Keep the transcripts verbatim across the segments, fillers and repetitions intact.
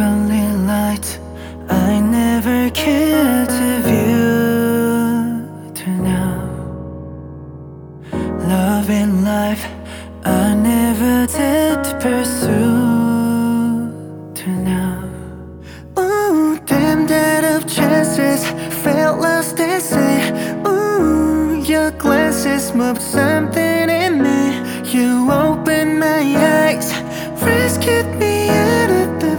heavenly light I never cared to view till now. Love and life I never did pursue till now. Ooh, damn that of chances felt lost and say, ooh, your glances moved something in me. You opened my eyes, rescued me out of the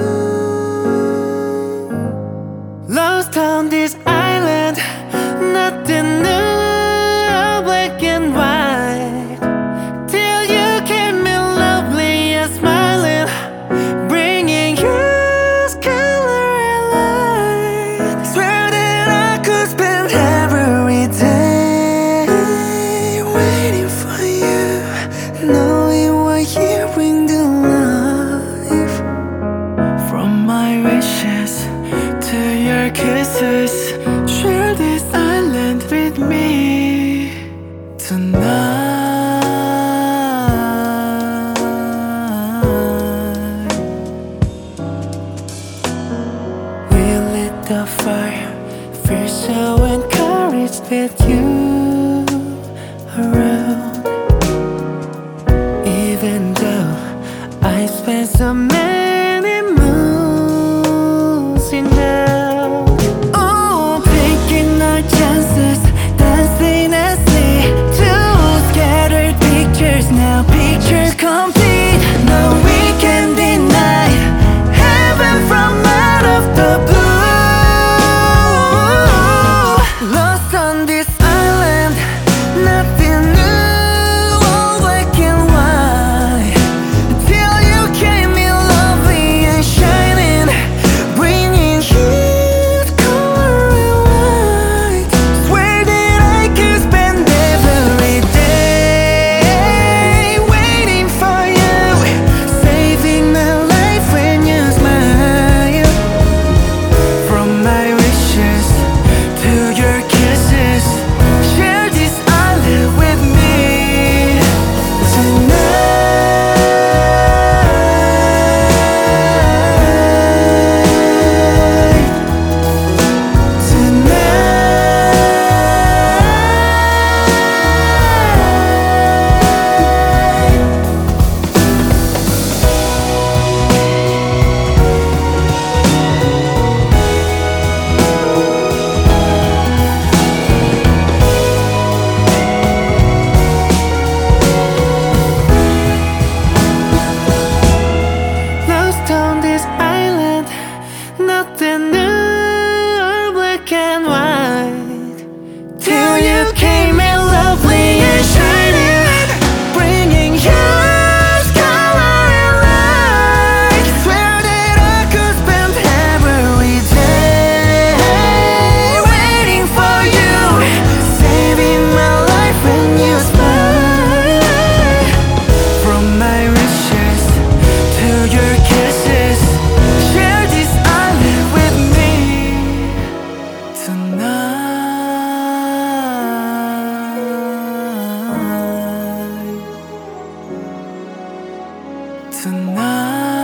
blue. Lost on this island, nothing new, black and white. Till you came in lovely and smiling, bringing yours color and light. Swear that I could spend every day waiting for you, knowing what you bring to life. From my wishes to your kisses, share this island with me tonight. We lit the fire, feel so encouraged with you around. Even though I spent so many moons in hell. Oh, taking our chances, dancing as sea. Two scattered pictures, now pictures complete. No, we can deny heaven from out of the blue. Lost on this island, nothing new, all black and white. Till you came in lovely and shining, bringing heat, color and light. Swear that I could spend every day waiting for you, saving my life when you smile. From my wishes to your kisses, share this island with me tonight. Lost on this island, nothing new, black and white. Till you came in lovely and shining, bringing yours color and light. Swear that I could spend every day waiting for you, saving my life when you smile. From my wishes to your kisses, share this island with me tonight. Tonight.